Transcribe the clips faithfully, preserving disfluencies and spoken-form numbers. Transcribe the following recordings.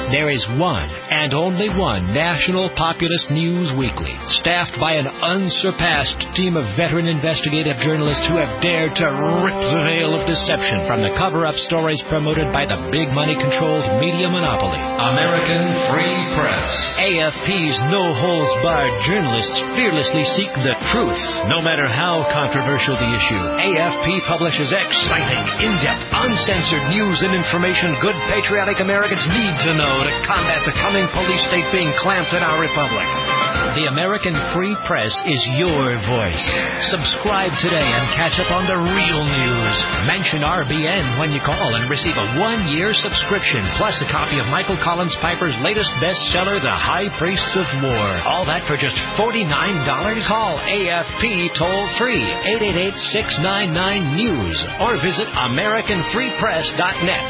There is one and only one national populist news weekly, staffed by an unsurpassed team of veteran investigative journalists who have dared to rip the veil of deception from the cover-up stories promoted by the big money-controlled media monopoly. American Free Press. A F P's no-holds-barred journalists fearlessly seek the truth, no matter how controversial the issue. A F P publishes exciting, in-depth, uncensored news and information good patriotic Americans need to know to combat the coming police state being clamped in our republic. The American Free Press is your voice. Subscribe today and catch up on the real news. Mention R B N when you call and receive a one-year subscription, plus a copy of Michael Collins Piper's latest bestseller, The High Priests of War. All that for just forty-nine dollars. Call A F P toll-free, eight eight eight, six nine nine, news, or visit American Free Press dot net.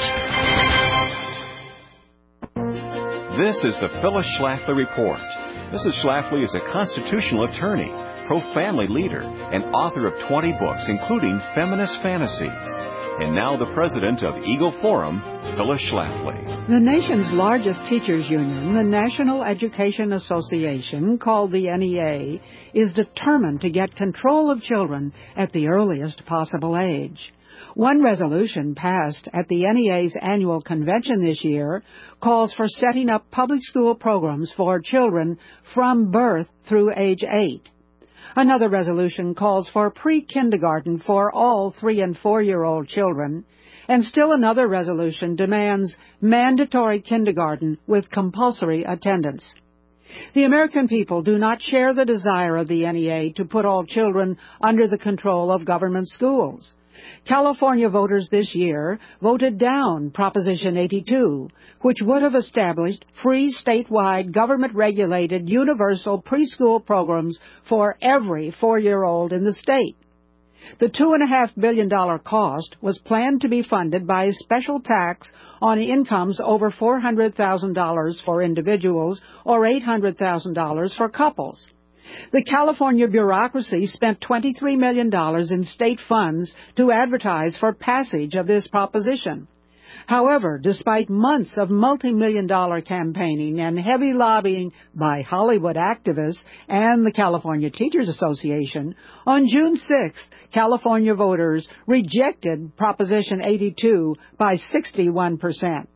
This is the Phyllis Schlafly Report. Missus Schlafly is a constitutional attorney, pro-family leader, and author of twenty books, including Feminist Fantasies. And now the president of Eagle Forum, Phyllis Schlafly. The nation's largest teachers union, the National Education Association, called the N E A, is determined to get control of children at the earliest possible age. One resolution passed at the N E A's annual convention this year calls for setting up public school programs for children from birth through age eight. Another resolution calls for pre-kindergarten for all three- and four-year-old children, and still another resolution demands mandatory kindergarten with compulsory attendance. The American people do not share the desire of the N E A to put all children under the control of government schools. California voters this year voted down Proposition eighty-two, which would have established free statewide government-regulated universal preschool programs for every four-year-old in the state. The two point five billion dollars cost was planned to be funded by a special tax on incomes over four hundred thousand dollars for individuals or eight hundred thousand dollars for couples. The California bureaucracy spent twenty-three million dollars in state funds to advertise for passage of this proposition. However, despite months of multi-million dollar campaigning and heavy lobbying by Hollywood activists and the California Teachers Association, on June sixth, California voters rejected Proposition eighty-two by sixty-one percent.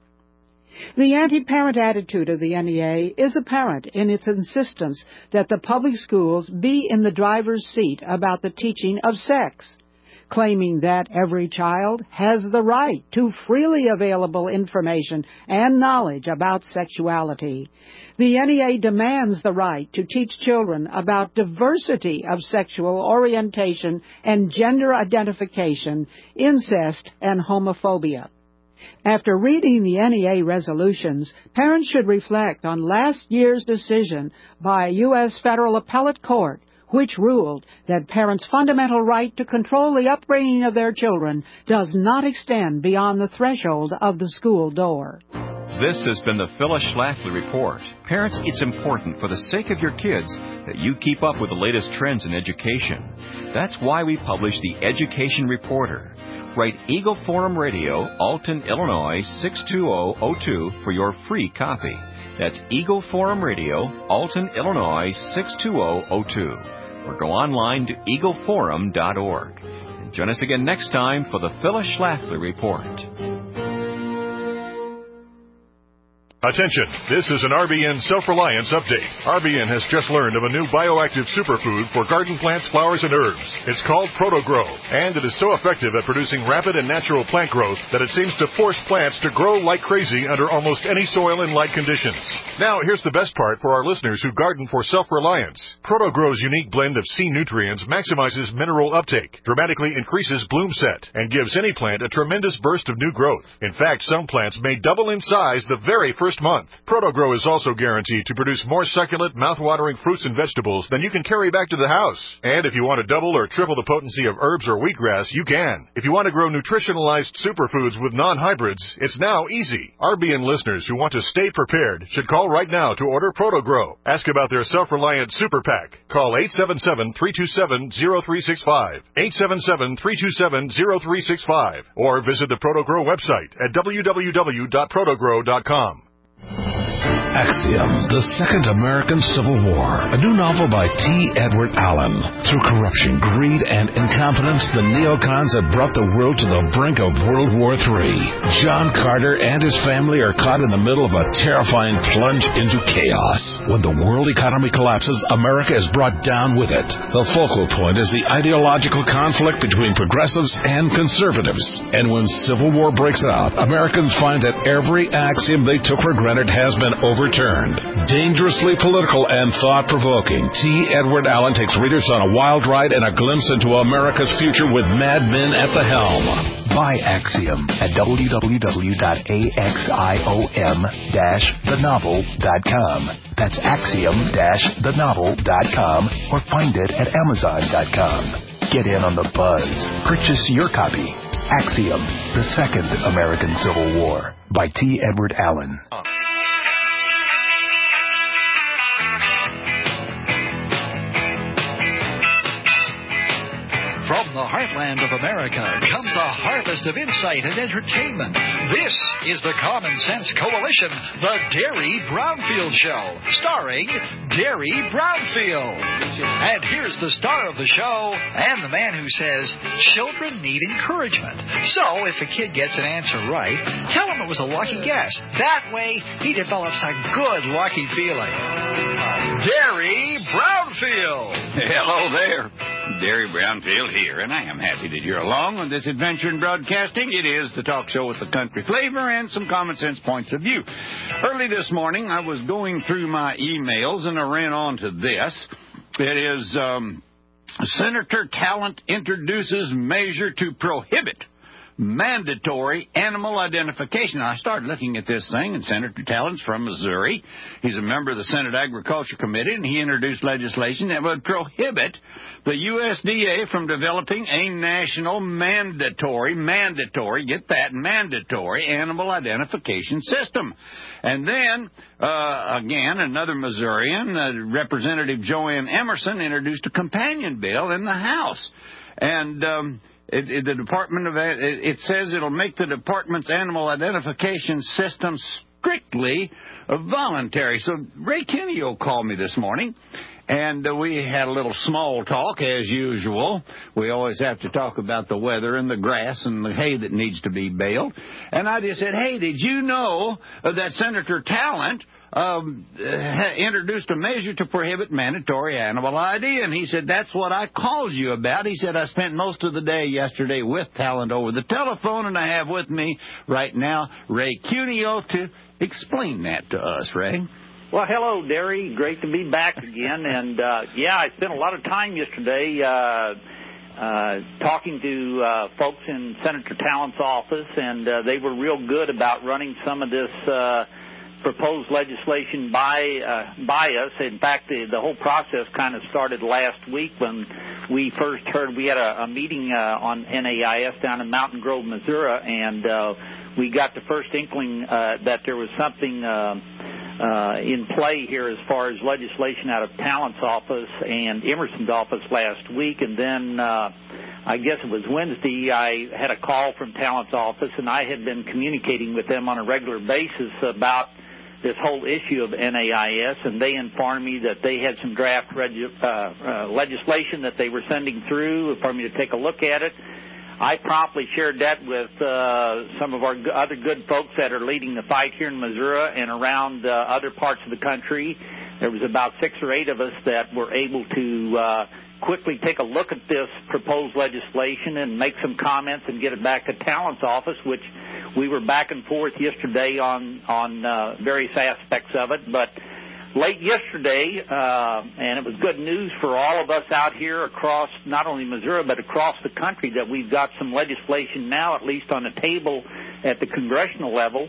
The anti-parent attitude of the N E A is apparent in its insistence that the public schools be in the driver's seat about the teaching of sex, claiming that every child has the right to freely available information and knowledge about sexuality. The N E A demands the right to teach children about diversity of sexual orientation and gender identification, incest, and homophobia. After reading the N E A resolutions, parents should reflect on last year's decision by a U S federal appellate court, which ruled that parents' fundamental right to control the upbringing of their children does not extend beyond the threshold of the school door. This has been the Phyllis Schlafly Report. Parents, it's important for the sake of your kids that you keep up with the latest trends in education. That's why we publish the Education Reporter. Write Eagle Forum Radio, Alton, Illinois, six two zero zero two for your free copy. That's Eagle Forum Radio, Alton, Illinois, six two zero zero two. Or go online to eagle forum dot org. And join us again next time for the Phyllis Schlafly Report. Attention, this is an R B N Self-Reliance Update. R B N has just learned of a new bioactive superfood for garden plants, flowers, and herbs. It's called ProtoGrow, and it is so effective at producing rapid and natural plant growth that it seems to force plants to grow like crazy under almost any soil and light conditions. Now, here's the best part for our listeners who garden for self-reliance. ProtoGrow's unique blend of C nutrients maximizes mineral uptake, dramatically increases bloom set, and gives any plant a tremendous burst of new growth. In fact, some plants may double in size the very first month. ProtoGrow is also guaranteed to produce more succulent, mouth-watering fruits and vegetables than you can carry back to the house. And if you want to double or triple the potency of herbs or wheatgrass, you can. If you want to grow nutritionalized superfoods with non-hybrids, it's now easy. R B N listeners who want to stay prepared should call right now to order ProtoGrow. Ask about their self-reliant super pack. Call eight seven seven, three two seven, zero three six five, eight seven seven, three two seven, zero three six five, or visit the ProtoGrow website at w w w dot protogrow dot com. Axiom, The Second American Civil War, a new novel by T. Edward Allen. Through corruption, greed, and incompetence, the neocons have brought the world to the brink of World War Three. John Carter and his family are caught in the middle of a terrifying plunge into chaos. When the world economy collapses, America is brought down with it. The focal point is the ideological conflict between progressives and conservatives. And when civil war breaks out, Americans find that every axiom they took for granted has been overturned. Dangerously political and thought-provoking, T. Edward Allen takes readers on a wild ride and a glimpse into America's future with mad men at the helm. Buy Axiom at w w w dot axiom dash the novel dot com. That's axiom dash the novel dot com, or find it at amazon dot com. Get in on the buzz. Purchase your copy. Axiom, The Second American Civil War by T. Edward Allen. From the heartland of America comes a harvest of insight and entertainment. This is the Common Sense Coalition, the Derry Brownfield Show, starring Derry Brownfield. And here's the star of the show and the man who says children need encouragement. So if a kid gets an answer right, tell him it was a lucky guess. That way, he develops a good lucky feeling. Derry Brownfield. Hello there. Derry Brownfield here, and I am happy that you're along on this adventure in broadcasting. It is the talk show with the country flavor and some common sense points of view. Early this morning, I was going through my emails, and I ran on to this. It is um, Senator Talent introduces measure to prohibit mandatory animal identification. Now, I started looking at this thing, and Senator Talent's from Missouri. He's a member of the Senate Agriculture Committee, and he introduced legislation that would prohibit the U S D A from developing a national mandatory, mandatory, get that, mandatory animal identification system. And then, uh, again, another Missourian, uh, Representative Joanne Emerson, introduced a companion bill in the House. And um, it, it, the Department of it, it says it'll make the department's animal identification system strictly voluntary. So Ray Kineo called me this morning, and uh, we had a little small talk, as usual. We always have to talk about the weather and the grass and the hay that needs to be baled. And I just said, hey, did you know uh, that Senator Talent um, uh, introduced a measure to prohibit mandatory animal I D? And he said, that's what I called you about. He said, I spent most of the day yesterday with Talent over the telephone, and I have with me right now Ray Cuneo to explain that to us. Ray? Well, hello, Derry. Great to be back again. And, uh, yeah, I spent a lot of time yesterday uh, uh, talking to uh, folks in Senator Talent's office, and uh, they were real good about running some of this uh, proposed legislation by uh, by us. In fact, the, the whole process kind of started last week when we first heard. We had a, a meeting uh, on N A I S down in Mountain Grove, Missouri, and uh, we got the first inkling uh, that there was something uh, uh, in play here as far as legislation out of Talent's office and Emerson's office last week. And then uh, I guess it was Wednesday, I had a call from Talent's office, and I had been communicating with them on a regular basis about this whole issue of N A I S, and they informed me that they had some draft reg- uh, uh, legislation that they were sending through for me to take a look at it. I promptly shared that with uh, some of our g- other good folks that are leading the fight here in Missouri and around uh, other parts of the country. There was about six or eight of us that were able to uh, quickly take a look at this proposed legislation and make some comments and get it back to Talent's office, which we were back and forth yesterday on, on uh, various aspects of it. But late yesterday, uh, and it was good news for all of us out here across not only Missouri but across the country, that we've got some legislation now, at least on the table at the congressional level.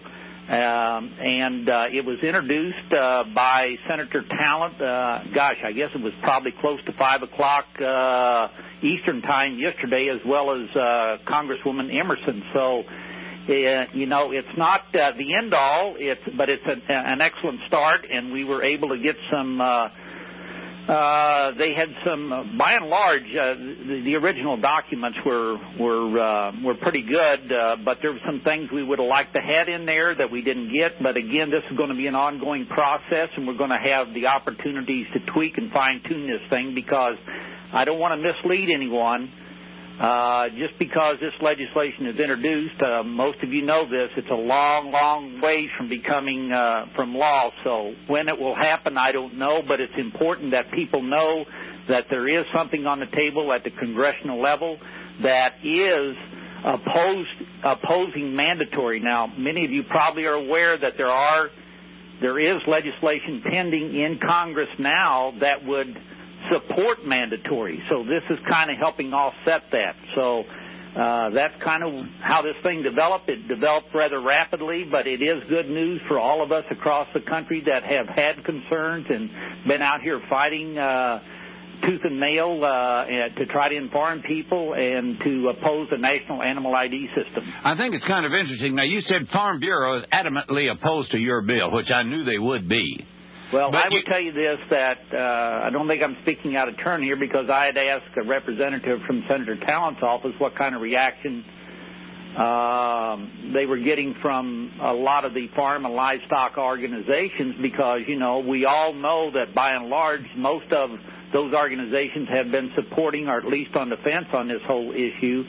Um, and uh, it was introduced uh, by Senator Talent. Uh, gosh, I guess it was probably close to five o'clock uh, Eastern time yesterday, as well as uh, Congresswoman Emerson. So, uh, you know, it's not uh, the end all, it's, but it's a, an excellent start, and we were able to get some uh, Uh, they had some, uh, by and large, uh, the, the original documents were were uh, were pretty good, uh, but there were some things we would have liked to have in there that we didn't get. But again, this is going to be an ongoing process, and we're going to have the opportunities to tweak and fine-tune this thing, because I don't want to mislead anyone. Uh, just because this legislation is introduced, uh, most of you know this, it's a long, long ways from becoming uh, from law. So when it will happen, I don't know, but it's important that people know that there is something on the table at the congressional level that is opposed, opposing mandatory. Now, many of you probably are aware that there are there is legislation pending in Congress now that would support mandatory. So this is kind of helping offset that. So uh, that's kind of how this thing developed. It developed rather rapidly, but it is good news for all of us across the country that have had concerns and been out here fighting uh, tooth and nail uh, to try to inform people and to oppose the National Animal I D system. I think it's kind of interesting. Now, you said Farm Bureau is adamantly opposed to your bill, which I knew they would be. Well, but I would you... tell you this, that uh, I don't think I'm speaking out of turn here, because I had asked a representative from Senator Talent's office what kind of reaction uh, they were getting from a lot of the farm and livestock organizations, because, you know, we all know that by and large most of those organizations have been supporting, or at least on the fence on this whole issue.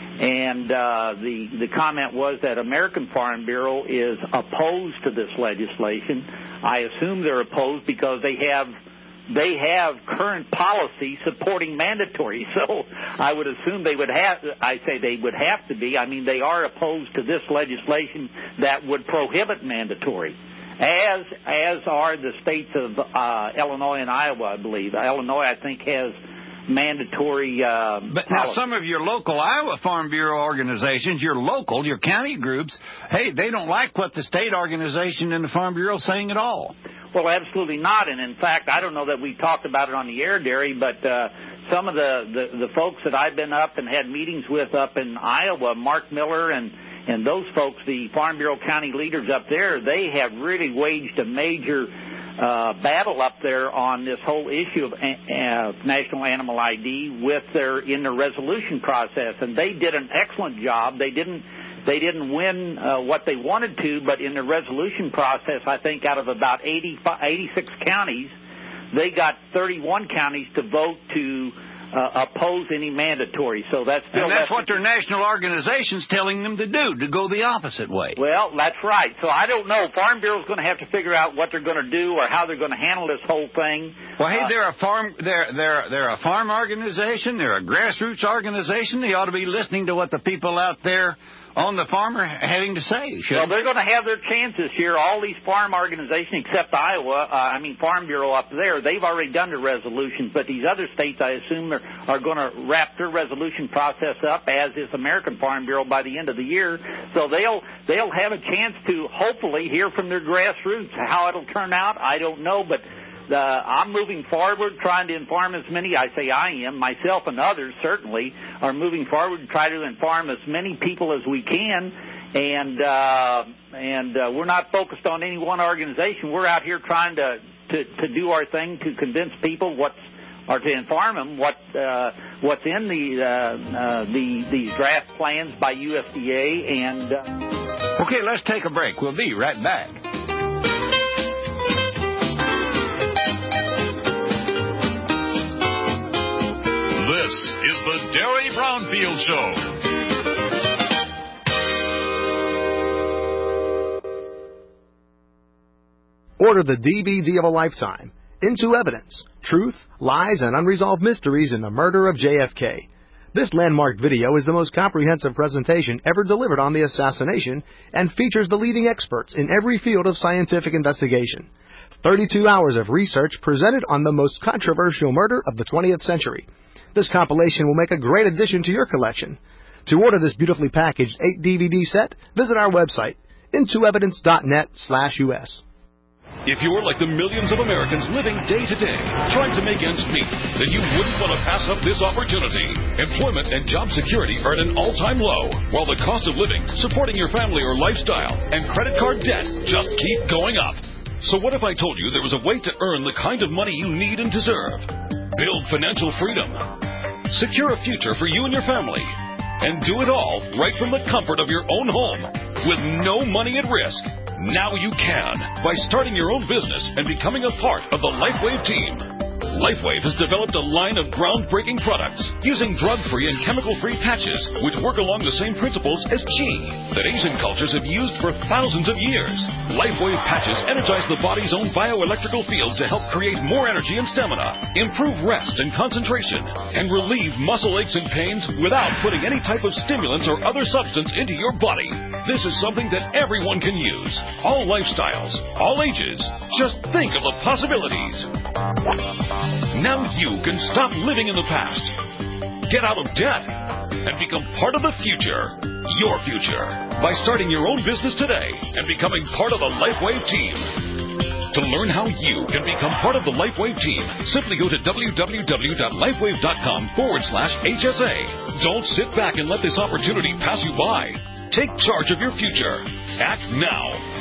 And uh, the the comment was that American Farm Bureau is opposed to this legislation. I assume they're opposed because they have they have current policy supporting mandatory. So I would assume they would have. I say they would have to be. I mean, they are opposed to this legislation that would prohibit mandatory, as as are the states of uh, Illinois and Iowa, I believe. Illinois, I think, has mandatory uh, but now some of your local Iowa Farm Bureau organizations, your local, your county groups, hey, they don't like what the state organization and the Farm Bureau is saying at all. Well, absolutely not. And in fact, I don't know that we talked about it on the air, Derry, but uh, some of the, the, the folks that I've been up and had meetings with up in Iowa, Mark Miller and, and those folks, the Farm Bureau county leaders up there, they have really waged a major Uh, battle up there on this whole issue of uh, National Animal I D with their in their resolution process, and they did an excellent job. They didn't they didn't win uh, what they wanted to, but in the resolution process, I think out of about eighty, eighty-six counties, they got thirty-one counties to vote to Uh, oppose any mandatory. So that's still and that's what their national organization's telling them to do, to go the opposite way. Well, that's right. So I don't know. Farm Bureau's going to have to figure out what they're going to do or how they're going to handle this whole thing. Well, hey, uh, they're a farm. They're they're they're a farm organization. They're a grassroots organization. They ought to be listening to what the people out there on the farm are having to say. Well, they're going to have their chances here. All these farm organizations, except Iowa, uh, I mean Farm Bureau up there, they've already done their resolutions. But these other states, I assume, are, are going to wrap their resolution process up, as is American Farm Bureau, by the end of the year. So they'll they'll have a chance to hopefully hear from their grassroots. How it'll turn out, I don't know, but Uh, I'm moving forward, trying to inform as many, I say I am, myself and others certainly, are moving forward to try to inform as many people as we can. And uh, and uh, we're not focused on any one organization. We're out here trying to, to, to do our thing to convince people what's, or to inform them what uh, what's in the, uh, uh, the these draft plans by U S D A. And uh... Okay, let's take a break. We'll be right back. This is the Derry Brownfield Show. Order the D V D of a lifetime, Into Evidence, Truth, Lies, and Unresolved Mysteries in the Murder of J F K. This landmark video is the most comprehensive presentation ever delivered on the assassination and features the leading experts in every field of scientific investigation. thirty-two hours of research presented on the most controversial murder of the twentieth century. This compilation will make a great addition to your collection. To order this beautifully packaged eight D V D set, visit our website, into evidence dot net slash U S. If you're like the millions of Americans living day to day, trying to make ends meet, then you wouldn't want to pass up this opportunity. Employment and job security are at an all-time low, while the cost of living, supporting your family or lifestyle, and credit card debt just keep going up. So what if I told you there was a way to earn the kind of money you need and deserve? Build financial freedom. Secure a future for you and your family. And do it all right from the comfort of your own home with no money at risk. Now you can by starting your own business and becoming a part of the LifeWave team. LifeWave has developed a line of groundbreaking products using drug-free and chemical-free patches which work along the same principles as Qi that Asian cultures have used for thousands of years. LifeWave patches energize the body's own bioelectrical field to help create more energy and stamina, improve rest and concentration, and relieve muscle aches and pains without putting any type of stimulants or other substance into your body. This is something that everyone can use. All lifestyles, all ages. Just think of the possibilities. Now you can stop living in the past, get out of debt, and become part of the future, your future, by starting your own business today and becoming part of the LifeWave team. To learn how you can become part of the LifeWave team, simply go to www.lifewave.com forward slash HSA. Don't sit back and let this opportunity pass you by. Take charge of your future. Act now.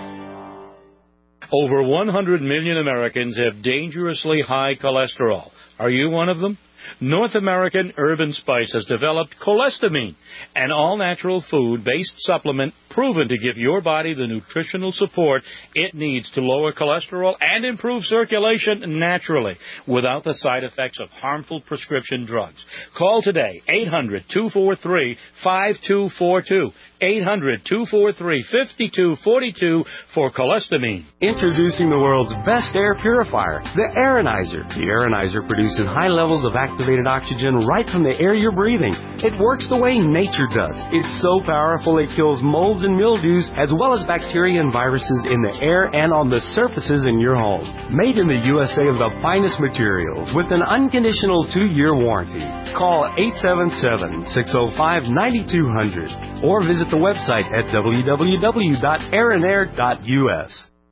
Over one hundred million Americans have dangerously high cholesterol. Are you one of them? North American Herb and Spice has developed Cholesterol, an all-natural food-based supplement proven to give your body the nutritional support it needs to lower cholesterol and improve circulation naturally without the side effects of harmful prescription drugs. Call today, eight hundred, two four three, five two four two, eight hundred, two four three, five two four two for Cholesterol. Introducing the world's best air purifier, the Aeronizer. The Aeronizer produces high levels of activated oxygen right from the air you're breathing. It works the way nature does. It's so powerful it kills molds and mildews as well as bacteria and viruses in the air and on the surfaces in your home. Made in the U S A of the finest materials with an unconditional two-year warranty. Call eight seven seven, six zero five, nine two zero zero or visit the website at w w w dot aeronair dot u s.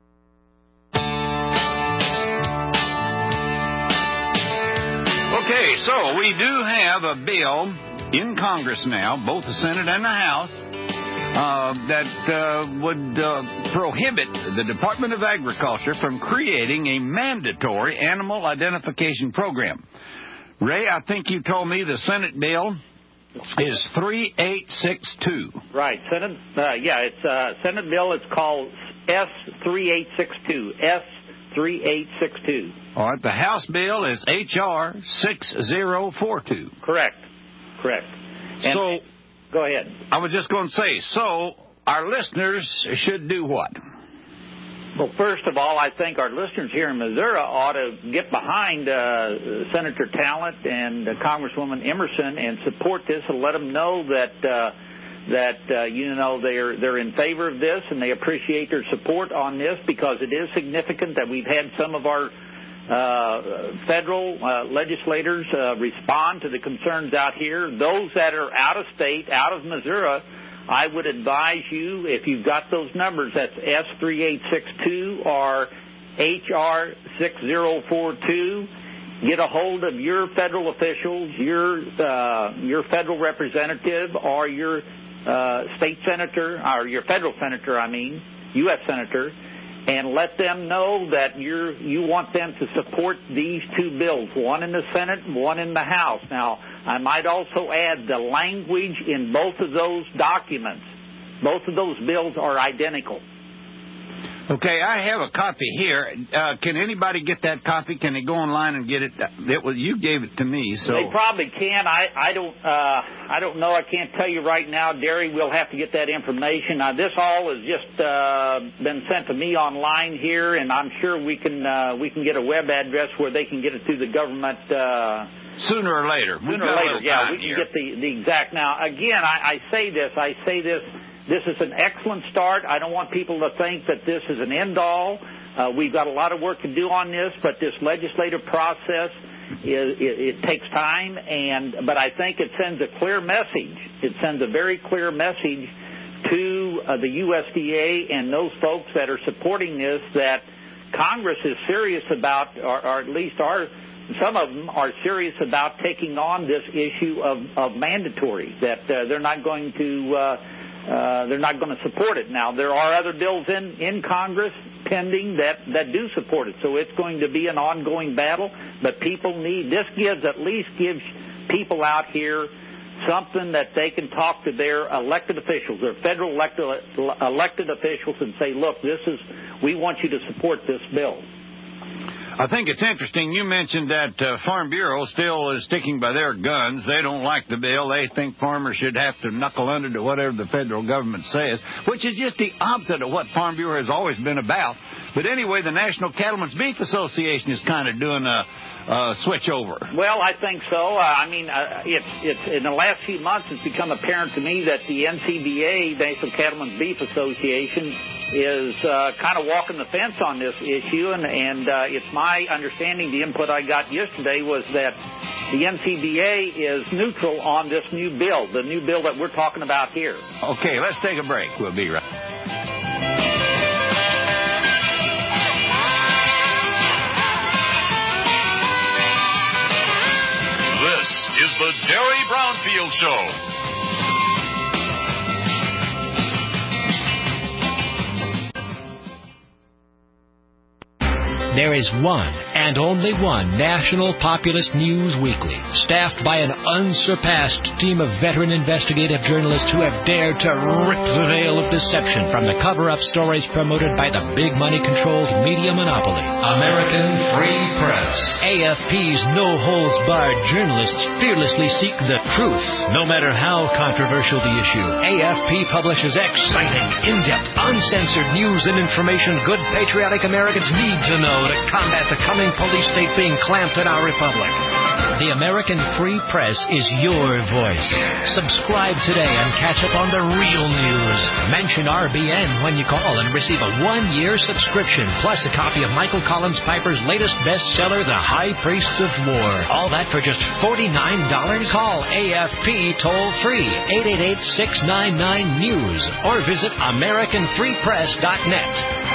Okay, so we do have a bill in Congress now, both the Senate and the House, uh, that uh, would uh, prohibit the Department of Agriculture from creating a mandatory animal identification program. Ray, I think you told me the Senate bill is three eight six two. Right, Senate. Uh, yeah, it's uh, Senate bill. It's called S three eight six two. S three eight six two. All right. The House bill is H R six zero four two. Correct. Correct. And so, go ahead. I was just going to say. So, our listeners should do what? Well, first of all, I think our listeners here in Missouri ought to get behind uh, Senator Talent and uh, Congresswoman Emerson and support this and let them know that uh, that uh, you know they're they're in favor of this and they appreciate their support on this because it is significant that we've had some of our uh, federal uh, legislators uh, respond to the concerns out here. Those that are out of state, out of Missouri, I would advise you, if you've got those numbers, that's S three eight six two or H R six zero four two, get a hold of your federal officials, your uh, your federal representative or your uh, state senator, or your federal senator, I mean, U S senator, and let them know that you're, you want them to support these two bills, one in the Senate and one in the House. Now, I might also add the language in both of those documents. Both of those bills are identical. Okay, I have a copy here. Uh, can anybody get that copy? Can they go online and get it? It was, you gave it to me, so they probably can. I, I don't uh, I don't know. I can't tell you right now, Derry. We'll have to get that information. Now, this all has just uh, been sent to me online here, and I'm sure we can uh, we can get a web address where they can get it through the government. Uh, Sooner or later. Sooner or later, yeah, we can get the, the exact. Now, again, I, I say this, I say this, this is an excellent start. I don't want people to think that this is an end-all. Uh, we've got a lot of work to do on this, but this legislative process, is, it, it takes time, and but I think it sends a clear message. It sends a very clear message to uh, the U S D A and those folks that are supporting this that Congress is serious about, or, or at least our some of them are serious about taking on this issue of, of mandatory, that uh, they're not going to uh, uh, they're not going to support it. Now, there are other bills in, in Congress attending that, that do support it. So it's going to be an ongoing battle, but people need, this gives, at least gives people out here something that they can talk to their elected officials, their federal elected, elected officials, and say, look, this is, we want you to support this bill. I think it's interesting. You mentioned that uh, Farm Bureau still is sticking by their guns. They don't like the bill. They think farmers should have to knuckle under to whatever the federal government says, which is just the opposite of what Farm Bureau has always been about. But anyway, the National Cattlemen's Beef Association is kind of doing a Uh, switch over. Well, I think so. Uh, I mean, uh, it's, it's in the last few months, it's become apparent to me that the N C B A, National Cattlemen's Beef Association, is uh, kind of walking the fence on this issue, and, and uh, it's my understanding, the input I got yesterday was that the N C B A is neutral on this new bill, the new bill that we're talking about here. Okay, let's take a break. We'll be right This is the Derry Brownfield Show. There is one and only one national populist news weekly, staffed by an unsurpassed team of veteran investigative journalists who have dared to rip the veil of deception from the cover-up stories promoted by the big money-controlled media monopoly. American Free Press. A F P's no-holds-barred journalists fearlessly seek the truth, no matter how controversial the issue. A F P publishes exciting, in-depth, uncensored news and information good patriotic Americans need to know to combat the coming police state being clamped in our republic. The American Free Press is your voice. Subscribe today and catch up on the real news. Mention R B N when you call and receive a one-year subscription, plus a copy of Michael Collins Piper's latest bestseller, The High Priests of War. All that for just forty-nine dollars. Call A F P toll-free, eight eight eight, six nine nine, news, or visit American Free Press dot net.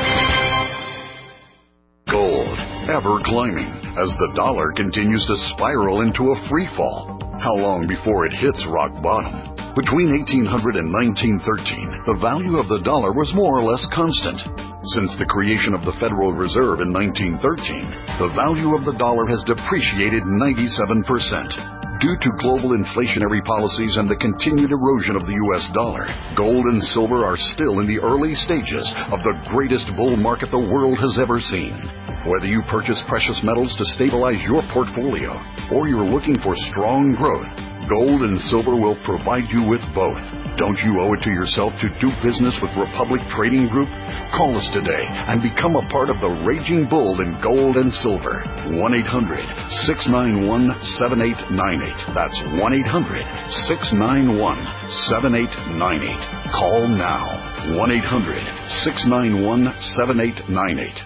Gold, ever climbing, as the dollar continues to spiral into a free fall. How long before it hits rock bottom? Between eighteen hundred and nineteen thirteen, the value of the dollar was more or less constant. Since the creation of the Federal Reserve in nineteen thirteen, the value of the dollar has depreciated ninety-seven percent. Due to global inflationary policies and the continued erosion of the U S dollar, gold and silver are still in the early stages of the greatest bull market the world has ever seen. Whether you purchase precious metals to stabilize your portfolio or you're looking for strong growth, gold and silver will provide you with both. Don't you owe it to yourself to do business with Republic Trading Group? Call us today and become a part of the raging bull in gold and silver. one eight hundred, six nine one, seven eight nine eight. That's one eight hundred, six nine one, seven eight nine eight. Call now. one eight hundred, six nine one, seven eight nine eight.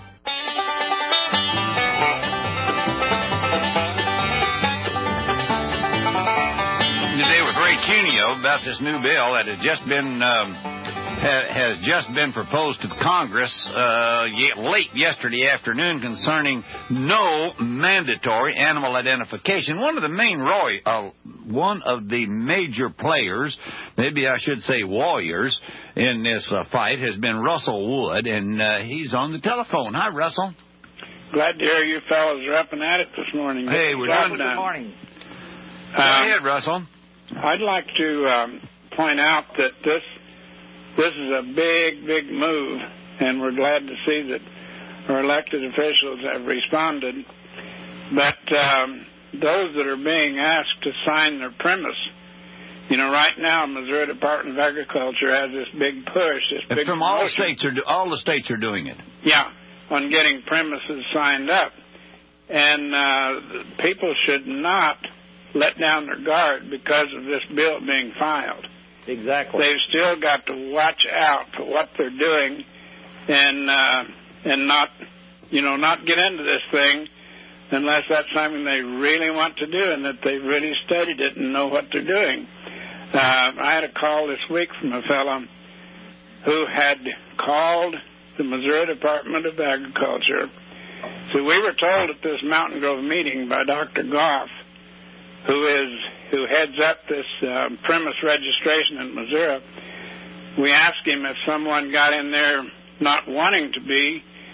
Cuneo about this new bill that has just been um, ha, has just been proposed to Congress uh, late yesterday afternoon concerning no mandatory animal identification. One of the main Roy, uh, one of the major players, maybe I should say warriors, in this uh, fight has been Russell Wood, and uh, he's on the telephone. Hi, Russell. Glad to hear you fellas are up and at it this morning. Hey, we're doing good morning. Go ahead, Russell. I'd like to um, point out that this this is a big, big move, and we're glad to see that our elected officials have responded. But um, those that are being asked to sign their premise, you know, right now, Missouri Department of Agriculture has this big push. This big from all states are do, all the states are doing it. Yeah, on getting premises signed up, and uh, people should not let down their guard because of this bill being filed. Exactly. They've still got to watch out for what they're doing, and uh, and not, you know, not get into this thing unless that's something they really want to do and that they've really studied it and know what they're doing. Uh, I had a call this week from a fellow who had called the Missouri Department of Agriculture. So we were told at this Mountain Grove meeting by Doctor Goff, who is who heads up this uh, premise registration in Missouri. We asked him if someone got in there not wanting to be,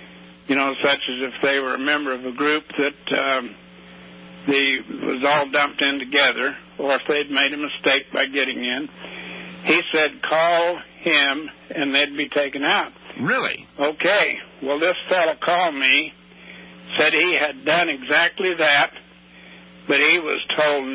you know, such as if they were a member of a group that um, the was all dumped in together, or if they'd made a mistake by getting in. He said, call him, and they'd be taken out. Really? Okay. Well, this fellow called me, said he had done exactly that, but he was told,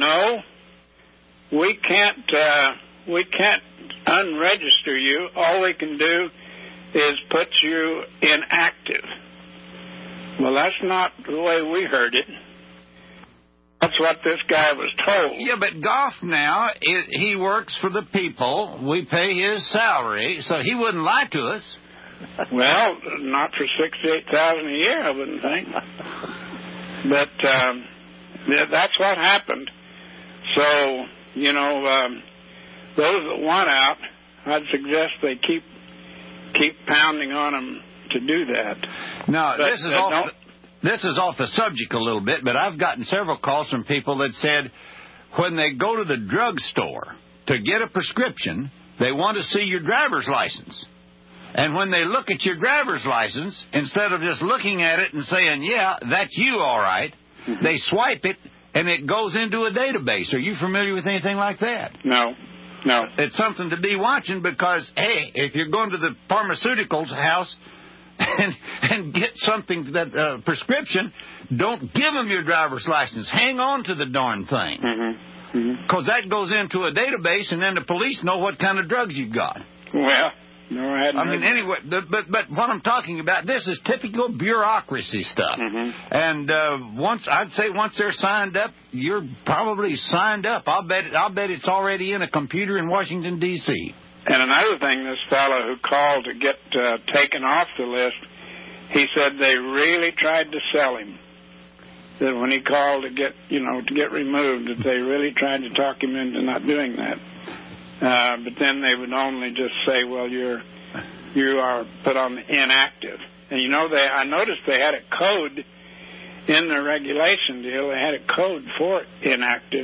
no, we can't, uh, we can't unregister you. All we can do is put you inactive. Well, that's not the way we heard it. That's what this guy was told. Yeah, but Goff now, it, he works for the people. We pay his salary, so he wouldn't lie to us. Well, not for sixty-eight thousand dollars a year, I wouldn't think. But um, th- that's what happened. So, you know, um, those that want out, I'd suggest they keep keep pounding on them to do that. Now, but, this is uh, off. The, this is off the subject a little bit, but I've gotten several calls from people that said when they go to the drugstore to get a prescription, they want to see your driver's license. And when they look at your driver's license, instead of just looking at it and saying, yeah, that's you all right, mm-hmm. they swipe it, and it goes into a database. Are you familiar with anything like that? No. No. It's something to be watching because, hey, if you're going to the pharmaceuticals house and and get something, that uh, prescription, don't give them your driver's license. Hang on to the darn thing. Mm-hmm. Mm-hmm. Because that goes into a database, and then the police know what kind of drugs you've got. Well... No, I hadn't. I mean, anyway, the, but but what I'm talking about, this is typical bureaucracy stuff. Mm-hmm. And uh, once I'd say once they're signed up, you're probably signed up. I'll bet it, I'll bet it's already in a computer in Washington D C. And another thing, this fellow who called to get uh, taken off the list, he said they really tried to sell him. That when he called to get you know to get removed, that they really tried to talk him into not doing that. Uh, but then they would only just say, well, you're, you are put on inactive. And, you know, they, I noticed they had a code in the regulation deal. They had a code for inactive.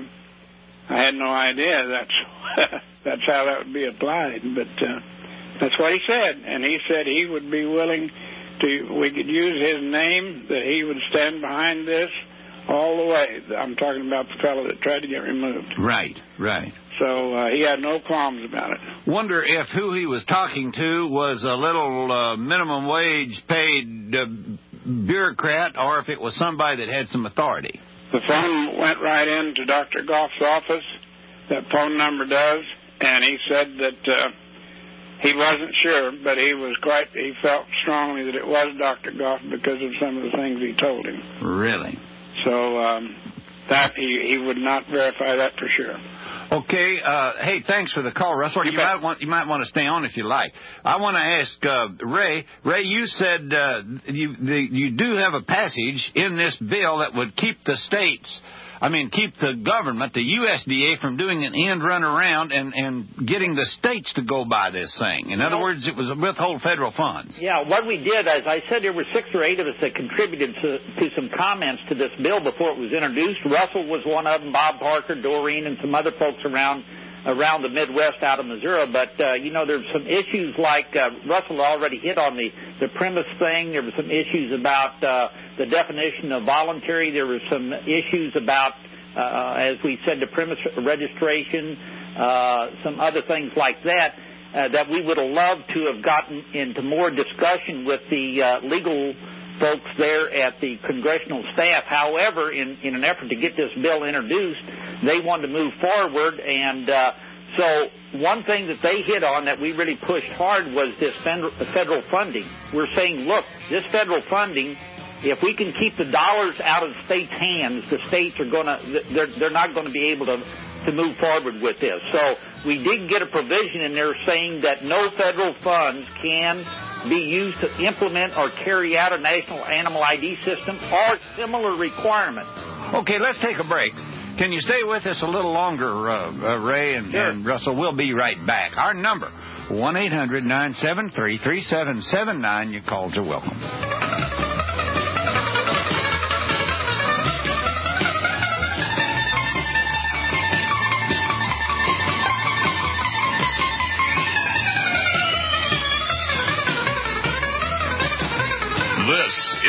I had no idea that's, that's how that would be applied. But uh, that's what he said. And he said he would be willing to, we could use his name, that he would stand behind this all the way. I'm talking about the fellow that tried to get removed. Right, right. So uh, he had no qualms about it. Wonder if who he was talking to was a little uh, minimum wage paid uh, bureaucrat, or if it was somebody that had some authority. The phone went right into Doctor Goff's office. That phone number does, and he said that uh, he wasn't sure, but he was quite. He felt strongly that it was Doctor Goff because of some of the things he told him. Really? So um, that he he would not verify that for sure. Okay. Uh, hey, thanks for the call, Russell. You, you might want you might want to stay on if you like. I want to ask uh, Ray. Ray, you said uh, you the, you do have a passage in this bill that would keep the states. I mean, keep the government, the U S D A, from doing an end run around and, and getting the states to go buy this thing. In other words, it was withhold federal funds. Yeah, what we did, as I said, there were six or eight of us that contributed to, to some comments to this bill before it was introduced. Russell was one of them, Bob Parker, Doreen, and some other folks around around the Midwest out of Missouri. But, uh, you know, there's some issues like uh, Russell already hit on the, the premise thing. There were some issues about uh, the definition of voluntary. There were some issues about, uh, as we said, the premise registration, uh, some other things like that, uh, that we would have loved to have gotten into more discussion with the uh, legal folks there at the congressional staff. However, in, in an effort to get this bill introduced, they wanted to move forward, and uh, so one thing that they hit on that we really pushed hard was this federal funding. We're saying, look, this federal funding, if we can keep the dollars out of the states' hands, the states are going to, they're, they're not going to be able to, to move forward with this. So we did get a provision in there saying that no federal funds can be used to implement or carry out a national animal I D system or similar requirements. Okay, let's take a break. Can you stay with us a little longer, uh, uh, Ray and, sure. and Russell? We'll be right back. Our number, one eight hundred nine seven three three seven seven nine. Your calls are welcome. This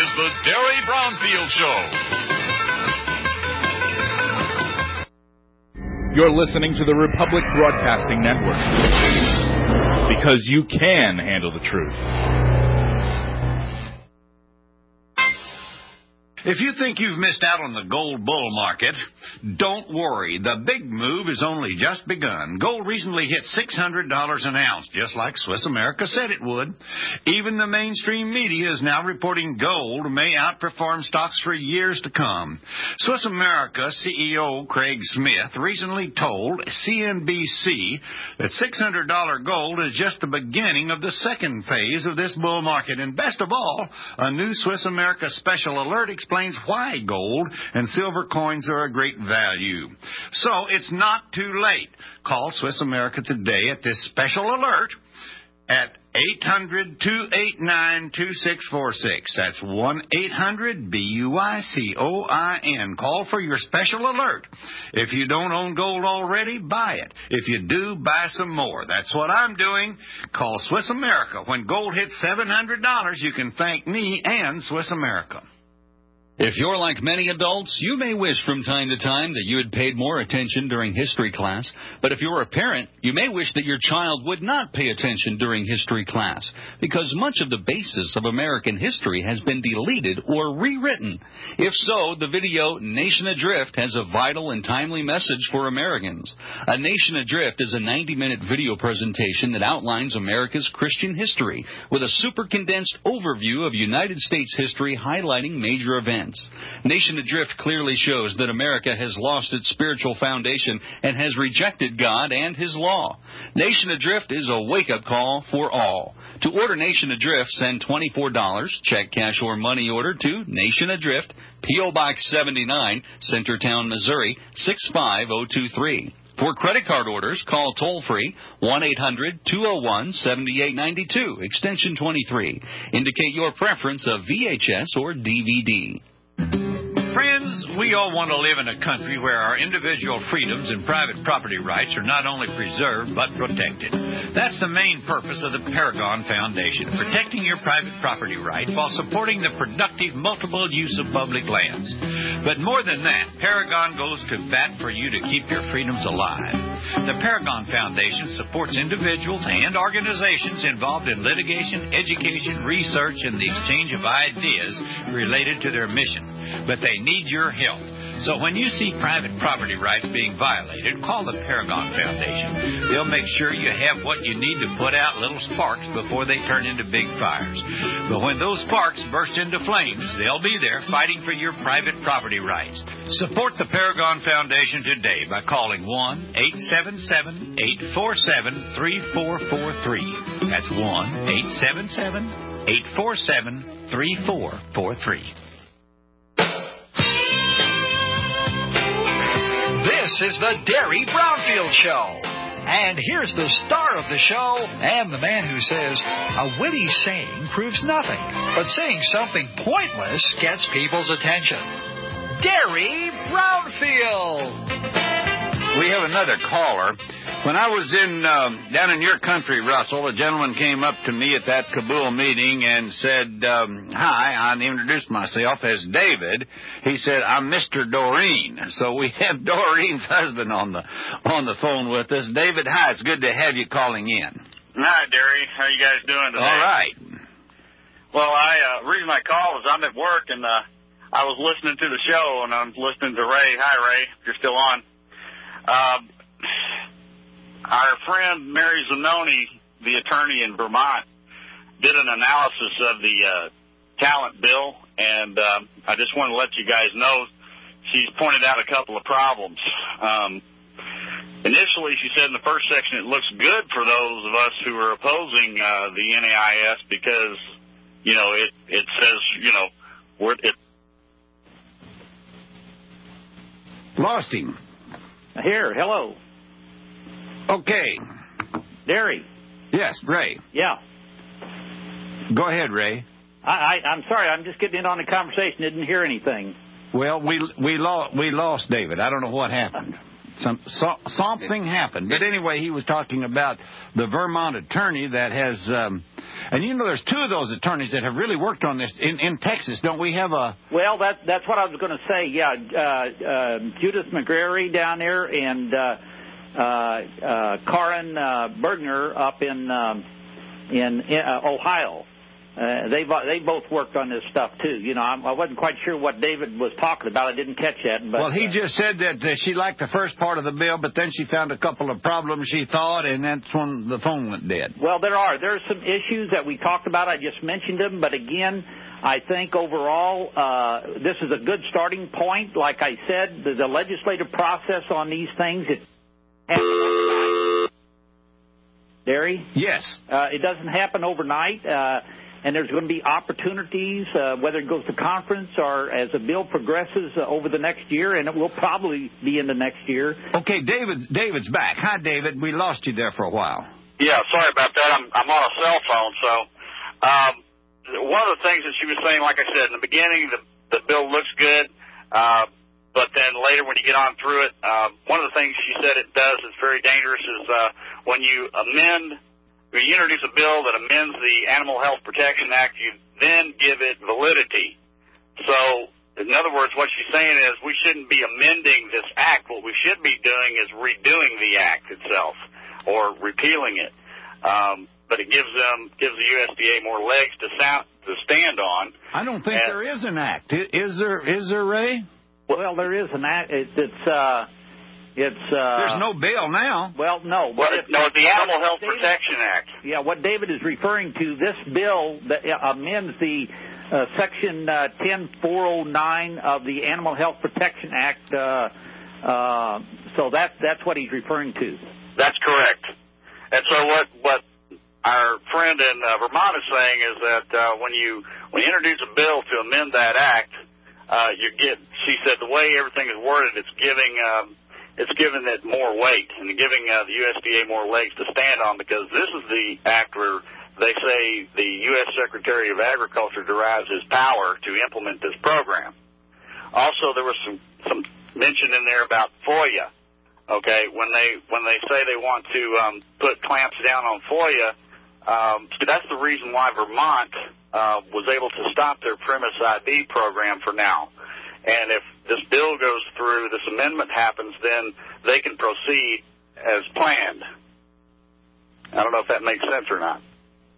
Derry Brownfield Show. You're listening to the Republic Broadcasting Network. Because you can handle the truth. If you think you've missed out on the gold bull market, don't worry. The big move has only just begun. Gold recently hit six hundred dollars an ounce, just like Swiss America said it would. Even the mainstream media is now reporting gold may outperform stocks for years to come. Swiss America C E O Craig Smith recently told C N B C that six hundred dollars gold is just the beginning of the second phase of this bull market. And best of all, a new Swiss America special alert explains why gold and silver coins are a great value. So it's not too late. Call Swiss America today at this special alert at eight hundred, two eight nine, two six four six. That's one eight hundred B U I C O I N. Call for your special alert. If you don't own gold already, buy it. If you do, buy some more. That's what I'm doing. Call Swiss America. When gold hits seven hundred dollars, you can thank me and Swiss America. If you're like many adults, you may wish from time to time that you had paid more attention during history class. But if you're a parent, you may wish that your child would not pay attention during history class, because much of the basis of American history has been deleted or rewritten. If so, the video Nation Adrift has a vital and timely message for Americans. A Nation Adrift is a ninety-minute video presentation that outlines America's Christian history with a super condensed overview of United States history highlighting major events. Nation Adrift clearly shows that America has lost its spiritual foundation and has rejected God and His law. Nation Adrift is a wake-up call for all. To order Nation Adrift, send twenty-four dollars, check, cash, or money order to Nation Adrift, P O Box seventy-nine, Centertown, Missouri, six five zero two three. For credit card orders, call toll-free one eight hundred, two oh one, seven eight nine two, extension twenty-three. Indicate your preference of V H S or D V D. Friends, we all want to live in a country where our individual freedoms and private property rights are not only preserved but protected. That's the main purpose of the Paragon Foundation, protecting your private property rights while supporting the productive multiple use of public lands. But more than that, Paragon goes to bat for you to keep your freedoms alive. The Paragon Foundation supports individuals and organizations involved in litigation, education, research, and the exchange of ideas related to their mission. But they need your help. So when you see private property rights being violated, call the Paragon Foundation. They'll make sure you have what you need to put out little sparks before they turn into big fires. But when those sparks burst into flames, they'll be there fighting for your private property rights. Support the Paragon Foundation today by calling one eight seven seven, eight four seven, three four four three. That's one eight seven seven, eight four seven, three four four three. This is the Derry Brownfield Show. And here's the star of the show and the man who says a witty saying proves nothing, but saying something pointless gets people's attention. Derry Brownfield. We have another caller. When I was in um, down in your country, Russell, a gentleman came up to me at that Kabul meeting and said, um, hi, I introduced myself as David. He said, I'm Mister Doreen. So we have Doreen's husband on the on the phone with us. David, hi, it's good to have you calling in. Hi, Derry. How you guys doing today? All right. Well, I uh, reason I call is I'm at work, and uh, I was listening to the show, and I'm listening to Ray. Hi, Ray, if you're still on. Uh, Our friend Mary Zanoni, the attorney in Vermont, did an analysis of the uh, talent bill, and uh, I just want to let you guys know she's pointed out a couple of problems. Um, initially, she said in the first section it looks good for those of us who are opposing uh, the N A I S because, you know, it, it says, you know, we're, it. Lost him. Here, hello. Okay. Derry. Yes, Ray. Yeah. Go ahead, Ray. I, I, I'm sorry, I'm just getting in on the conversation. Didn't hear anything. Well, we we lost we lost David. I don't know what happened. Some so, something happened. But anyway, he was talking about the Vermont attorney that has, um, and you know, there's two of those attorneys that have really worked on this in, in Texas. Don't we have a? Well, that that's what I was going to say. Yeah, uh, uh, Judith McGrary down there and uh, uh, uh, Karen uh, Bergner up in um, in, in uh, Ohio. Uh, they they both worked on this stuff too. You know, I'm, I wasn't quite sure what David was talking about. I didn't catch that. But, well, he uh, just said that uh, she liked the first part of the bill, but then she found a couple of problems, she thought, and that's when the phone went dead. Well, there are. There are some issues that we talked about. I just mentioned them. But again, I think overall uh, this is a good starting point. Like I said, the, the legislative process on these things, it Derry? Yes. Uh, it doesn't happen overnight. Uh, And there's going to be opportunities, uh, whether it goes to conference or as a bill progresses uh, over the next year, and it will probably be in the next year. Okay, David. David's back. Hi, David. We lost you there for a while. Yeah, sorry about that. I'm I'm on a cell phone, so um, one of the things that she was saying, like I said in the beginning, the the bill looks good, uh, but then later when you get on through it, uh, one of the things she said it does that's very dangerous is uh, when you amend. When you introduce a bill that amends the Animal Health Protection Act, you then give it validity. So, in other words, what she's saying is we shouldn't be amending this act. What we should be doing is redoing the act itself or repealing it. Um, but it gives them gives the U S D A more legs to sound, to stand on. I don't think and, there is an act. Is there? Is there, Ray? Well, there is an act. It's. it's uh It's uh, There's no bill now. Well, no. Well, if, no, the Animal Health David, Protection Act. Yeah, what David is referring to, this bill that amends the uh, Section uh, ten four oh nine of the Animal Health Protection Act. Uh, uh, so that that's what he's referring to. That's correct. And so what what our friend in uh, Vermont is saying is that uh, when you when you introduce a bill to amend that act, uh, you get. She said the way everything is worded, it's giving. Um, It's giving it more weight and giving uh, the U S D A more legs to stand on, because this is the act where they say the U S Secretary of Agriculture derives his power to implement this program. Also, there was some, some mention in there about FOIA. Okay, when they when they say they want to um, put clamps down on FOIA, um, that's the reason why Vermont uh, was able to stop their premise I D program for now. And if this bill goes through, this amendment happens, then they can proceed as planned. I don't know if that makes sense or not.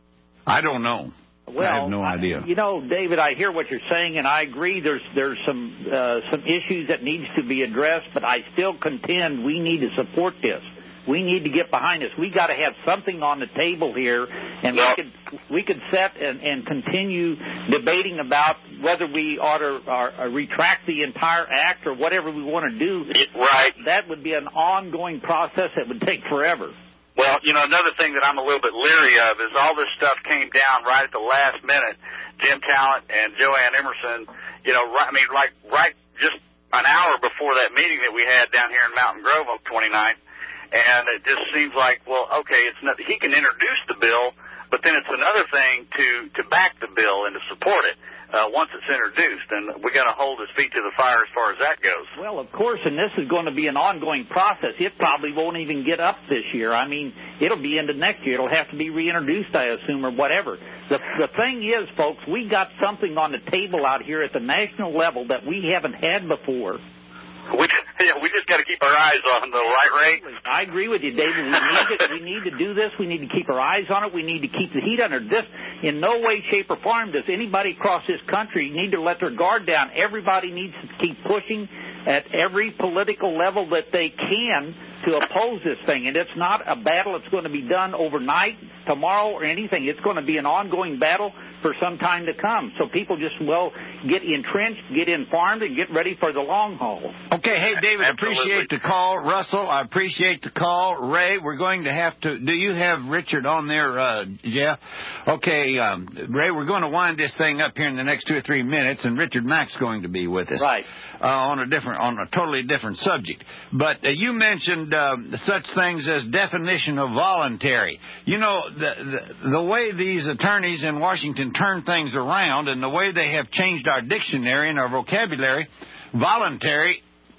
I don't know. Well, I have no idea. I, you know, David, I hear what you're saying, and I agree. There's there's some uh, some issues that needs to be addressed, but I still contend we need to support this. We need to get behind this. We got to have something on the table here, and we could we could set and, and continue debating about whether we ought to or, or retract the entire act or whatever we want to do. Right. That would be an ongoing process that would take forever. Well, you know, another thing that I'm a little bit leery of is all this stuff came down right at the last minute. Jim Talent and Joanne Emerson, you know, right, I mean, like right just an hour before that meeting that we had down here in Mountain Grove on twenty-ninth. And it just seems like, well, okay, it's not, he can introduce the bill, but then it's another thing to, to back the bill and to support it uh, once it's introduced. And we got to hold his feet to the fire as far as that goes. Well, of course, and this is going to be an ongoing process. It probably won't even get up this year. I mean, it'll be into next year. It'll have to be reintroduced, I assume, or whatever. The, the thing is, folks, we got something on the table out here at the national level that we haven't had before. We, yeah, we just got to keep our eyes on the right rate. I agree with you, David. We need, to, we need to do this. We need to keep our eyes on it. We need to keep the heat under this. In no way, shape, or form does anybody across this country need to let their guard down. Everybody needs to keep pushing at every political level that they can to oppose this thing. And it's not a battle that's going to be done overnight, tomorrow, or anything. It's going to be an ongoing battle for some time to come. So people just, well, get entrenched, get informed, and get ready for the long haul. Okay, hey, David, I appreciate the call. Russell, I appreciate the call. Ray, we're going to have to, do you have Richard on there, uh, Jeff? Okay, um, Ray, we're going to wind this thing up here in the next two or three minutes, and Richard Mack's going to be with us. Right. Uh, on a different, on a totally different subject. But uh, you mentioned uh, such things as definition of voluntary. You know, the, the the way these attorneys in Washington turn things around and the way they have changed our dictionary and our vocabulary, voluntary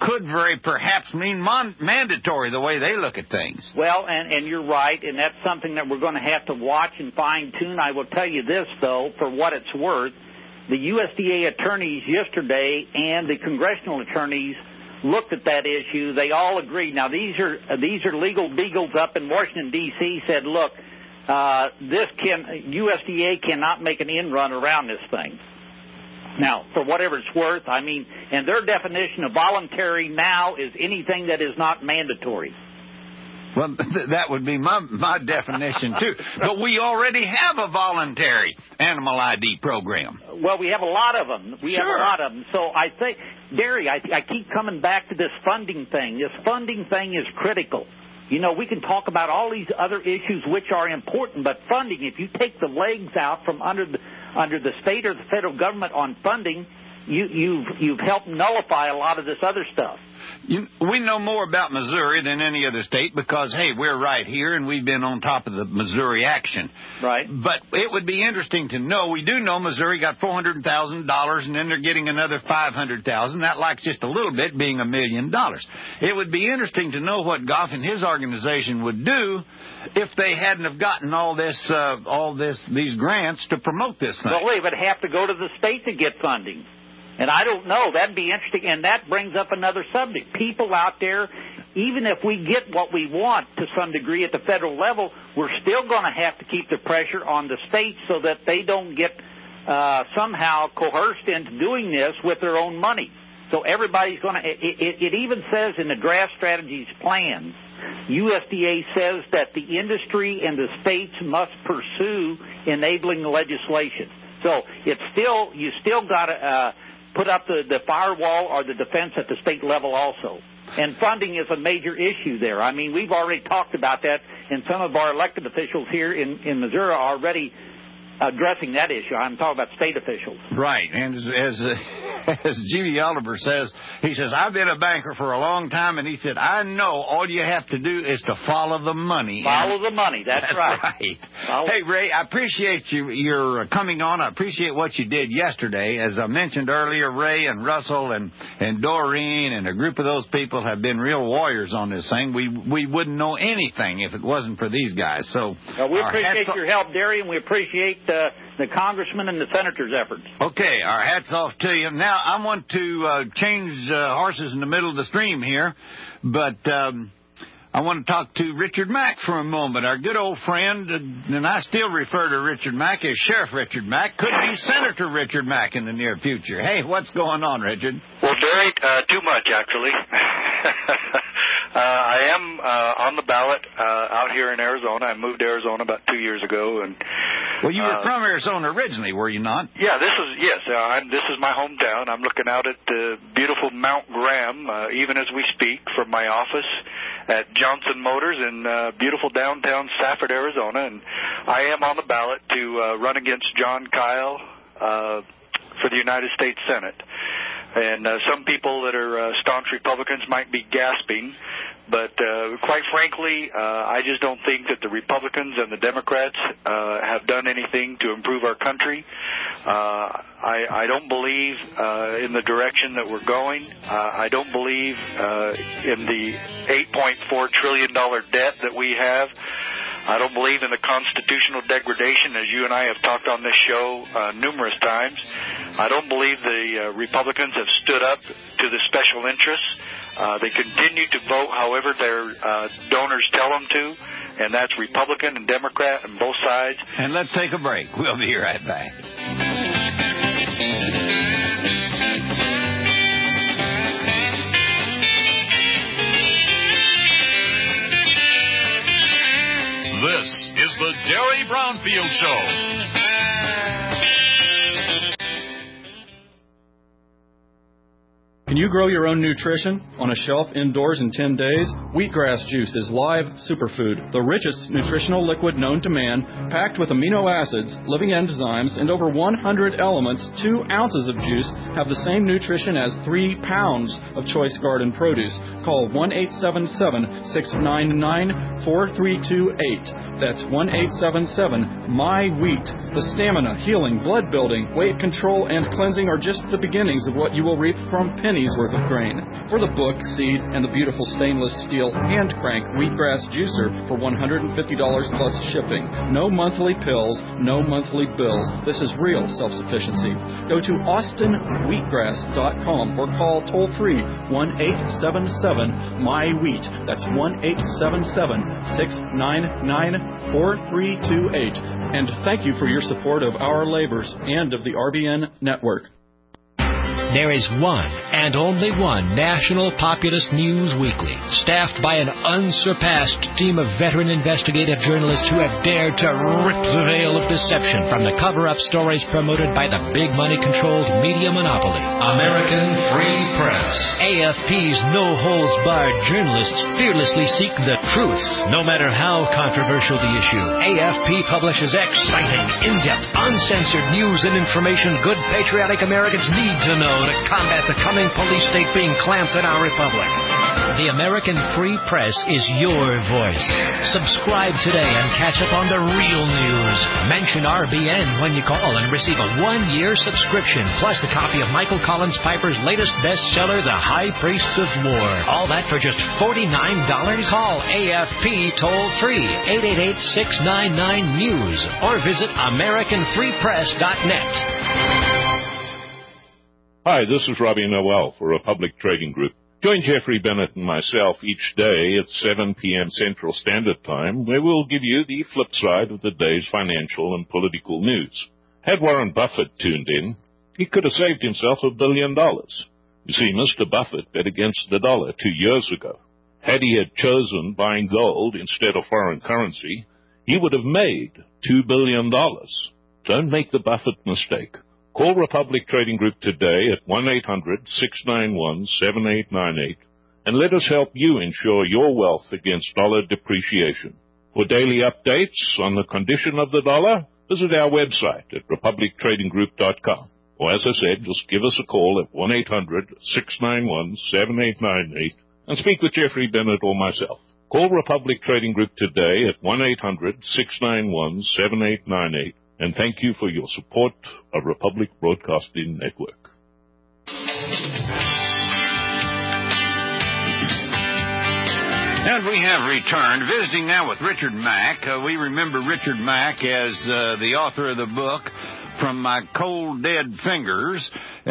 could very perhaps mean mon- mandatory the way they look at things. Well, and, and you're right, and that's something that we're going to have to watch and fine-tune. I will tell you this, though, for what it's worth, the U S D A attorneys yesterday and the congressional attorneys looked at that issue. They all agreed. Now, these are these are legal beagles up in Washington, D C, said, look, uh, this can U S D A cannot make an end run around this thing. Now, for whatever it's worth, I mean, and their definition of voluntary now is anything that is not mandatory. Well, th- that would be my my definition, too. But we already have a voluntary animal I D program. Well, we have a lot of them. We Sure. have a lot of them. So I think, Gary, I, I keep coming back to this funding thing. This funding thing is critical. You know, we can talk about all these other issues which are important, but funding, if you take the legs out from under the under the state or the federal government on funding, you, you've you've helped nullify a lot of this other stuff. You, we know more about Missouri than any other state because, hey, we're right here and we've been on top of the Missouri action. Right. But it would be interesting to know. We do know Missouri got four hundred thousand dollars and then they're getting another five hundred thousand dollars. That likes just a little bit being a million dollars. It would be interesting to know what Goff and his organization would do if they hadn't have gotten all this, uh, all this, these grants to promote this thing. Well, they would have to go to the state to get funding. And I don't know. That'd be interesting. And that brings up another subject. People out there, even if we get what we want to some degree at the federal level, we're still going to have to keep the pressure on the states so that they don't get uh, somehow coerced into doing this with their own money. So everybody's going to, it, it, it even says in the draft strategies plans, U S D A says that the industry and the states must pursue enabling legislation. So it's still, you still got to uh, put up the, the firewall or the defense at the state level also. And funding is a major issue there. I mean, we've already talked about that, and some of our elected officials here in, in Missouri are already addressing that issue. I'm talking about state officials. Right. And as as, uh, as G D Oliver says, he says, I've been a banker for a long time, and he said, I know all you have to do is to follow the money. Follow and the money. That's, that's right. right. Follow- Hey, Ray, I appreciate you your coming on. I appreciate what you did yesterday. As I mentioned earlier, Ray and Russell and, and Doreen and a group of those people have been real warriors on this thing. We we wouldn't know anything if it wasn't for these guys. So Well, we our appreciate hats your help, Derry, and we appreciate uh, the congressman and the senator's efforts. Okay, our hats off to you. Now, I want to uh, change uh, horses in the middle of the stream here, but um, I want to talk to Richard Mack for a moment, our good old friend, and I still refer to Richard Mack as Sheriff Richard Mack, could be Senator Richard Mack in the near future. Hey, what's going on, Richard? Well, Derry, uh, too much, actually. uh, I am uh, on the ballot uh, out here in Arizona. I moved to Arizona about two years ago, and well, you were uh, from Arizona originally, were you not? Yeah, this is yes. Uh, I'm, this is my hometown. I'm looking out at the beautiful Mount Graham, uh, even as we speak, from my office at Johnson Motors in uh, beautiful downtown Safford, Arizona, and I am on the ballot to uh, run against John Kyle uh, for the United States Senate. And uh, some people that are uh, staunch Republicans might be gasping, but uh, quite frankly, uh, I just don't think that the Republicans and the Democrats uh, have done anything to improve our country. Uh, I, I don't believe uh, in the direction that we're going. Uh, I don't believe uh, in the eight point four trillion dollars debt that we have. I don't believe in the constitutional degradation, as you and I have talked on this show uh, numerous times. I don't believe the uh, Republicans have stood up to the special interests. Uh, they continue to vote however their uh, donors tell them to, and that's Republican and Democrat on both sides. And let's take a break. We'll be right back. This is the Derry Brownfield Show. Can you grow your own nutrition on a shelf indoors in ten days? Wheatgrass juice is live superfood, the richest nutritional liquid known to man, packed with amino acids, living enzymes, and over one hundred elements. Two ounces of juice have the same nutrition as three pounds of choice garden produce. Call one eight seven seven, six nine nine, four three two eight. That's one eight seven seven, M Y wheat. The stamina, healing, blood building, weight control, and cleansing are just the beginnings of what you will reap from pennies worth of grain. For the book, seed, and the beautiful stainless steel hand crank wheatgrass juicer for one hundred fifty dollars plus shipping. No monthly pills, no monthly bills. This is real self-sufficiency. Go to austin wheatgrass dot com or call toll-free one eight seven seven, M Y wheat. That's one eight seven seven, six nine nine, four three two eight. And thank you for your support of our labors and of the R B N network. There is one and only one National Populist News Weekly, staffed by an unsurpassed team of veteran investigative journalists who have dared to rip the veil of deception from the cover-up stories promoted by the big money-controlled media monopoly, American Free Press. A F P's no-holds-barred journalists fearlessly seek the truth, no matter how controversial the issue. A F P publishes exciting, in-depth, uncensored news and information good patriotic Americans need to know to combat the coming police state being clamped in our republic. The American Free Press is your voice. Subscribe today and catch up on the real news. Mention R B N when you call and receive a one-year subscription, plus a copy of Michael Collins Piper's latest bestseller, The High Priests of War. All that for just forty-nine dollars. Call A F P toll-free, eight eight eight, six nine nine, news, or visit american free press dot net. Hi, this is Robbie Noel for Republic Trading Group. Join Jeffrey Bennett and myself each day at seven p.m. Central Standard Time, where we'll give you the flip side of the day's financial and political news. Had Warren Buffett tuned in, he could have saved himself a billion dollars. You see, Mister Buffett bet against the dollar two years ago. Had he had chosen buying gold instead of foreign currency, he would have made two billion dollars. Don't make the Buffett mistake. Call Republic Trading Group today at one eight hundred, six nine one, seven eight nine eight and let us help you ensure your wealth against dollar depreciation. For daily updates on the condition of the dollar, visit our website at republic trading group dot com. Or as I said, just give us a call at one eight hundred, six nine one, seven eight nine eight and speak with Jeffrey Bennett or myself. Call Republic Trading Group today at one eight hundred, six nine one, seven eight nine eight. And thank you for your support of Republic Broadcasting Network. And we have returned, visiting now with Richard Mack. Uh, we remember Richard Mack as uh, the author of the book, From My Cold Dead Fingers.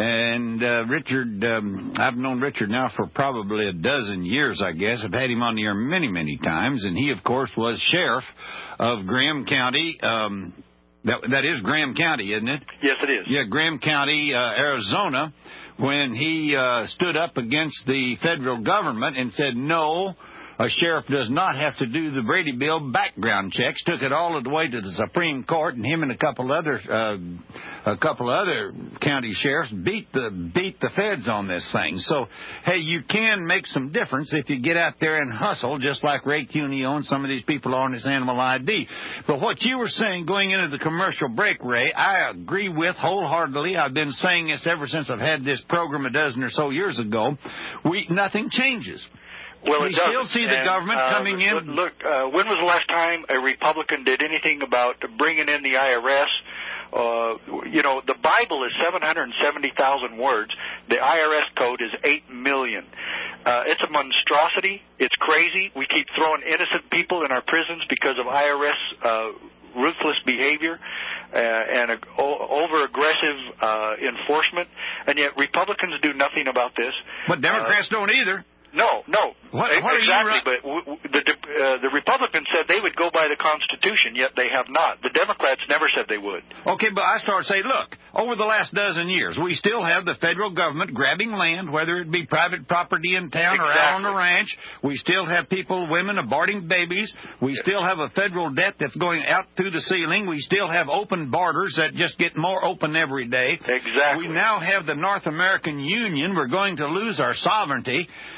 And uh, Richard, um, I've known Richard now for probably a dozen years, I guess. I've had him on the air many, many times. And he, of course, was sheriff of Graham County. Um, that, that is Graham County, isn't it? Yes, it is. Yeah, Graham County, uh, Arizona, when he uh, stood up against the federal government and said, no, a sheriff does not have to do the Brady Bill background checks. Took it all the way to the Supreme Court, and him and a couple other uh, a couple other county sheriffs beat the beat the feds on this thing. So, hey, you can make some difference if you get out there and hustle, just like Ray Cuneo and some of these people on this Animal I D. But what you were saying going into the commercial break, Ray, I agree with wholeheartedly. I've been saying this ever since I've had this program a dozen or so years ago. We nothing changes. Well, we it still doesn't. see the and, government uh, coming in. Look, uh, when was the last time a Republican did anything about bringing in the I R S? Uh, you know, the Bible is seven hundred seventy thousand words. The I R S code is eight million. Uh, it's a monstrosity. It's crazy. We keep throwing innocent people in our prisons because of I R S uh, ruthless behavior uh, and uh, over-aggressive uh, enforcement. And yet Republicans do nothing about this. But Democrats uh, don't either. No, no, what, what exactly. Are you, but w- w- the uh, the Republicans said they would go by the Constitution, yet they have not. The Democrats never said they would. Okay, but I start to say, look, over the last dozen years, we still have the federal government grabbing land, whether it be private property in town exactly. or out on the ranch. We still have people, women, aborting babies. We yes. still have a federal debt that's going out through the ceiling. We still have open borders that just get more open every day. Exactly. We now have the North American Union. We're going to lose our sovereignty.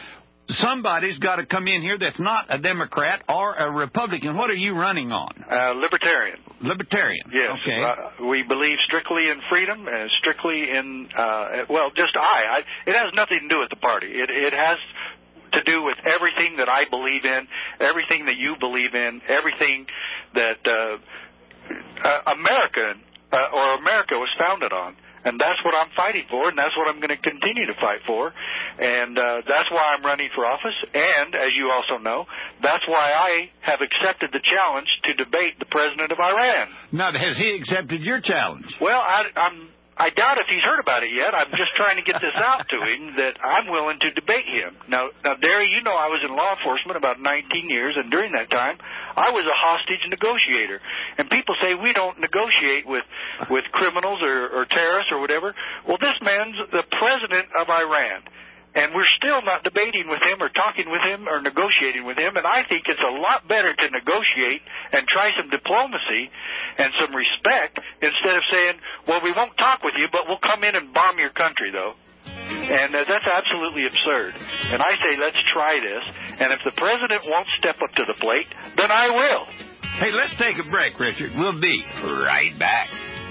somebody's got to come in here that's not a Democrat or a Republican. What are you running on? Uh, libertarian. Libertarian. Yes. Okay. Uh, we believe strictly in freedom, and strictly in, uh, well, just I. I. It has nothing to do with the party. It, it has to do with everything that I believe in, everything that you believe in, everything that uh, uh, America uh, or America was founded on. And that's what I'm fighting for, and that's what I'm going to continue to fight for. And uh, that's why I'm running for office. And, as you also know, that's why I have accepted the challenge to debate the president of Iran. Now, has he accepted your challenge? Well, I, I'm, I doubt if he's heard about it yet. I'm just trying to get this out to him that I'm willing to debate him. Now, now, Derry, you know I was in law enforcement about nineteen years, and during that time, I was a hostage negotiator. And people say we don't negotiate with, with criminals or, or terrorists or whatever. Well, this man's the president of Iran. And we're still not debating with him or talking with him or negotiating with him. And I think it's a lot better to negotiate and try some diplomacy and some respect instead of saying, well, we won't talk with you, but we'll come in and bomb your country, though. And uh, that's absolutely absurd. And I say, let's try this. And if the president won't step up to the plate, then I will. Hey, let's take a break, Richard. We'll be right back.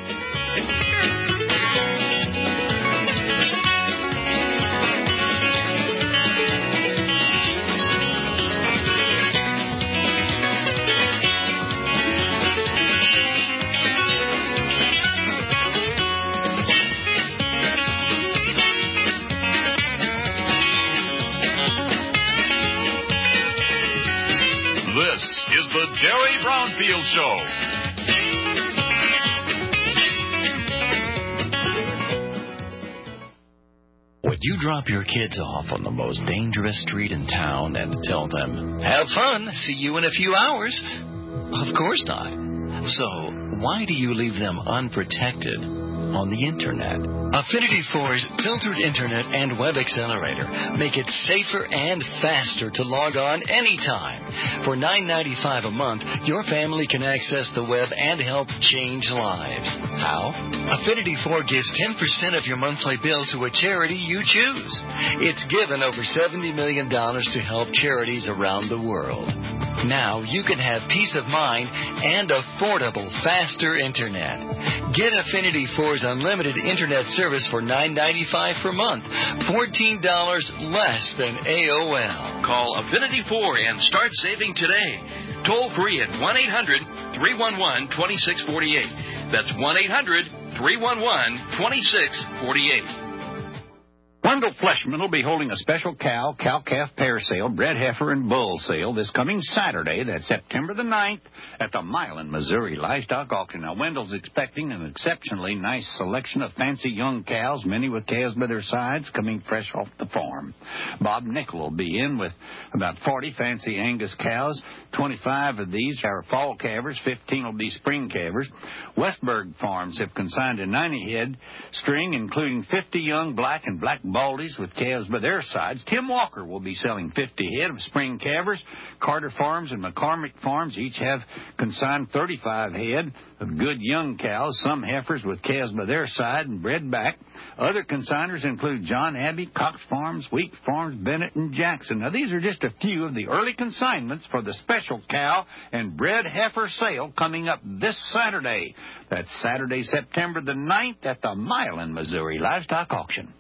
This is the Derry Brownfield Show. Would you drop your kids off on the most dangerous street in town and tell them, have fun, see you in a few hours? Of course not. So why do you leave them unprotected on the Internet? Affinity four's filtered Internet and web accelerator make it safer and faster to log on anytime. For nine ninety-five a month, your family can access the web and help change lives. How? Affinity four gives ten percent of your monthly bill to a charity you choose. It's given over seventy million dollars to help charities around the world. Now you can have peace of mind and affordable, faster Internet. Get Affinity four's unlimited Internet service for nine ninety-five per month, fourteen dollars less than A O L. Call Affinity four and start saving today. Toll free at one eight hundred three one one two six four eight. That's one eight hundred three one one two six four eight. Wendell Fleshman will be holding a special cow, cow-calf pair sale, bred heifer, and bull sale this coming Saturday, that's September the ninth, at the Milan, Missouri Livestock Auction. Now, Wendell's expecting an exceptionally nice selection of fancy young cows, many with calves by their sides, coming fresh off the farm. Bob Nickel will be in with about forty fancy Angus cows. twenty-five of these are fall calvers, fifteen will be spring calvers. Westberg Farms have consigned a ninety head string, including fifty young black and black baldies with calves by their sides. Tim Walker will be selling fifty head of spring calvers. Carter Farms and McCormick Farms each have consigned thirty-five head of good young cows, some heifers with calves by their side and bred back. Other consigners include John Abbey, Cox Farms, Wheat Farms, Bennett, and Jackson. Now, these are just a few of the early consignments for the special cow and bred heifer sale coming up this Saturday. That's Saturday, September the ninth at the Milan, Missouri Livestock Auction.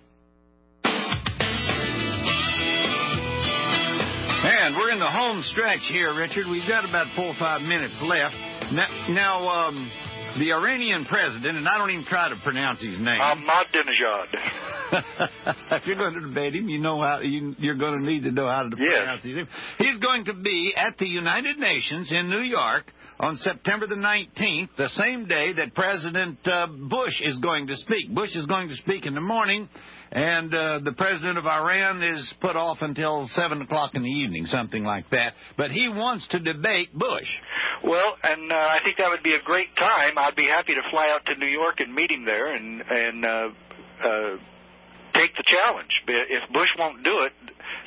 And we're in the home stretch here, Richard. We've got about four or five minutes left. Now, now um, the Iranian president, and I don't even try to pronounce his name. Ahmadinejad. If you're going to debate him, you know how you, you're going to need to know how to pronounce yes. his name. He's going to be at the United Nations in New York on September the nineteenth, the same day that President uh, Bush is going to speak. Bush is going to speak in the morning, and uh, the president of Iran is put off until seven o'clock in the evening, something like that. But he wants to debate Bush. Well, and uh, I think that would be a great time. I'd be happy to fly out to New York and meet him there and, and uh, uh, take the challenge. If Bush won't do it,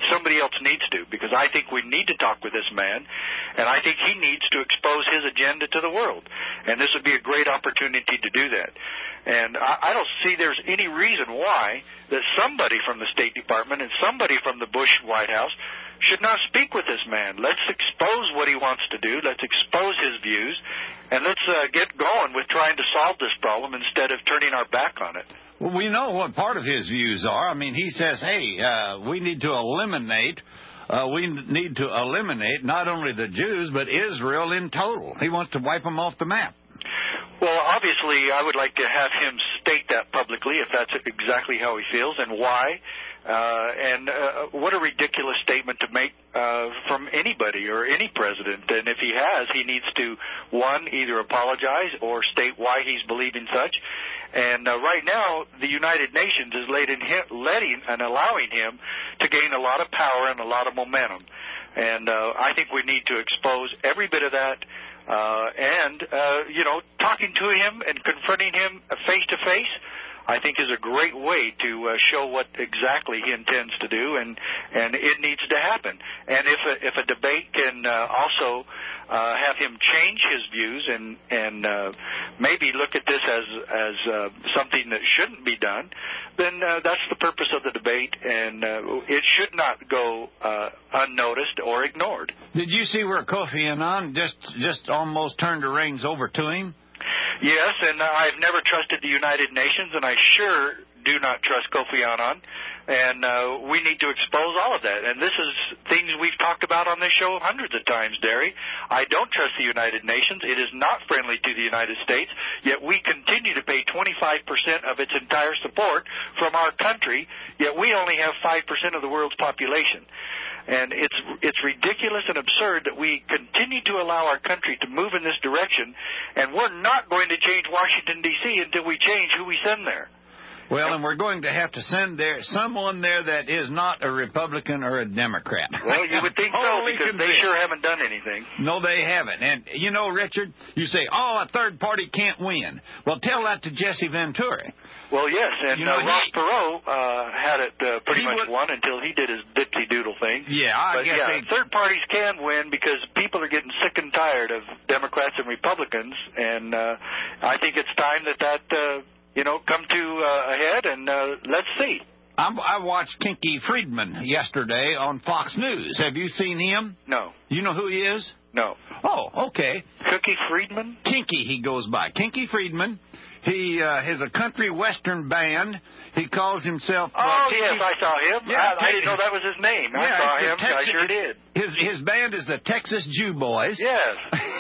somebody else needs to, because I think we need to talk with this man, and I think he needs to expose his agenda to the world. And this would be a great opportunity to do that. And I, I don't see there's any reason why that somebody from the State Department and somebody from the Bush White House should not speak with this man. Let's expose what he wants to do. Let's expose his views, and let's uh, get going with trying to solve this problem instead of turning our back on it. Well, we know what part of his views are. I mean, he says, hey, uh, we need to eliminate, uh, we need to eliminate not only the Jews, but Israel in total. He wants to wipe them off the map. Well, obviously, I would like to have him state that publicly, if that's exactly how he feels and why. Uh, and uh, what a ridiculous statement to make uh, from anybody or any president. And if he has, he needs to, one, either apologize or state why he's believing such. And uh, right now, the United Nations is letting, him, letting and allowing him to gain a lot of power and a lot of momentum. And uh, I think we need to expose every bit of that. Uh, and, uh, you know, talking to him and confronting him face-to-face, I think is a great way to uh, show what exactly he intends to do, and, and it needs to happen. And if a, if a debate can uh, also uh, have him change his views and, and uh, maybe look at this as, as uh, something that shouldn't be done, then uh, that's the purpose of the debate, and uh, it should not go uh, unnoticed or ignored. Did you see where Kofi Annan just, just almost turned the reins over to him? Yes, and I've never trusted the United Nations, and I sure do not trust Kofi Annan, and uh, we need to expose all of that. And this is things we've talked about on this show hundreds of times, Derry. I don't trust the United Nations. It is not friendly to the United States, yet we continue to pay twenty-five percent of its entire support from our country, yet we only have five percent of the world's population. And it's it's ridiculous and absurd that we continue to allow our country to move in this direction, and we're not going to change Washington, D C until we change who we send there. Well, and we're going to have to send there someone there that is not a Republican or a Democrat. Well, you would think so, because they sure haven't done anything. No, they haven't. And, you know, Richard, you say, oh, a third party can't win. Well, tell that to Jesse Ventura. Well, yes, and you know, uh, Ross Perot uh, had it uh, pretty much would, won until he did his dipsy doodle thing. Yeah, I but guess yeah, they... third parties can win because people are getting sick and tired of Democrats and Republicans, and uh, I think it's time that that uh, you know come to uh, a head, and uh, let's see. I'm, I watched Kinky Friedman yesterday on Fox News. Have you seen him? No. You know who he is? No. Oh, okay. Cookie Friedman? Kinky, he goes by. Kinky Friedman. He uh, has a country western band. He calls himself... Uh, oh, Kinky. yes, I saw him. Yeah, I, I didn't know that was his name. Yeah, I saw him. Texas, I sure did. His, his band is the Texas Jew Boys. Yes.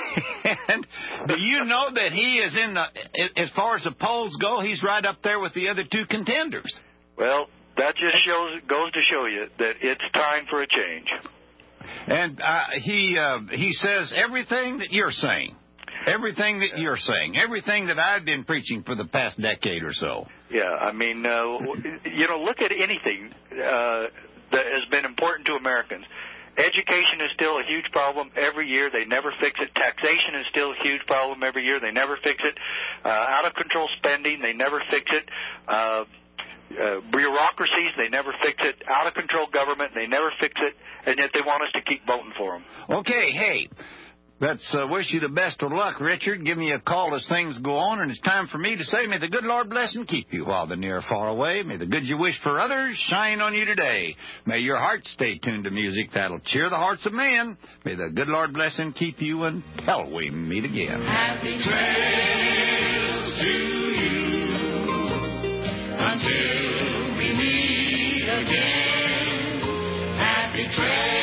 And do you know that he is in the... As far as the polls go, he's right up there with the other two contenders. Well, that just shows goes to show you that it's time for a change. And uh, he uh, he says everything that you're saying. Everything that you're saying, everything that I've been preaching for the past decade or so. Yeah, I mean, uh, you know, look at anything uh, that has been important to Americans. Education is still a huge problem every year. They never fix it. Taxation is still a huge problem every year. They never fix it. Uh, out-of-control spending, they never fix it. Uh, uh, bureaucracies, they never fix it. Out-of-control government, they never fix it. And yet they want us to keep voting for them. Okay, hey. Let's uh, wish you the best of luck, Richard. Give me a call as things go on, and it's time for me to say, may the good Lord bless and keep you while the near far away. May the good you wish for others shine on you today. May your heart stay tuned to music that'll cheer the hearts of men. May the good Lord bless and keep you until we meet again. Happy trails to you until we meet again. Happy trails.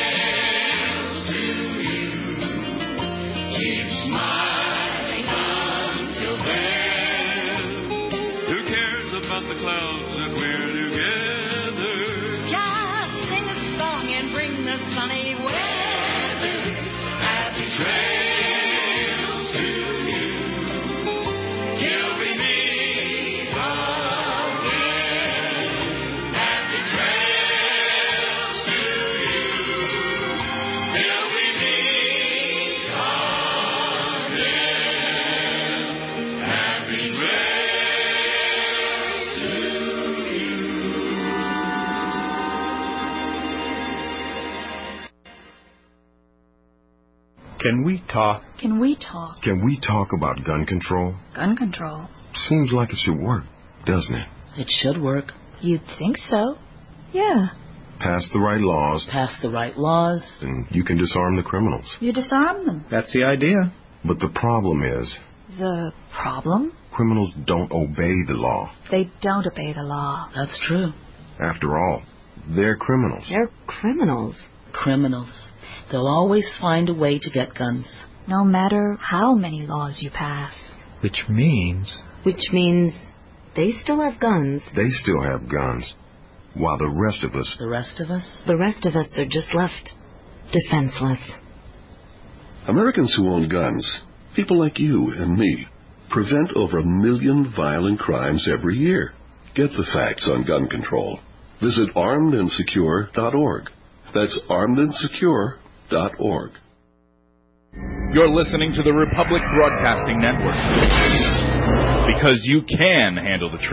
Keep smiling until then. Who cares about the clouds that we're together? Just sing a song and bring the sunny weather. Happy trails to you till we meet again. Happy trails to you. Can we talk? Can we talk? Can we talk about gun control? Gun control? Seems like it should work, doesn't it? It should work. You'd think so. Yeah. Pass the right laws. Pass the right laws. And you can disarm the criminals. You disarm them. That's the idea. But the problem is... The problem? Criminals don't obey the law. They don't obey the law. That's true. After all, they're criminals. They're criminals. Criminals. They'll always find a way to get guns. No matter how many laws you pass. Which means... Which means they still have guns. They still have guns. While the rest of us... The rest of us? The rest of us are just left defenseless. Americans who own guns, people like you and me, prevent over a million violent crimes every year. Get the facts on gun control. Visit armed and secure dot org. That's armed and secure dot org. You're listening to the Republic Broadcasting Network. Because you can handle the truth.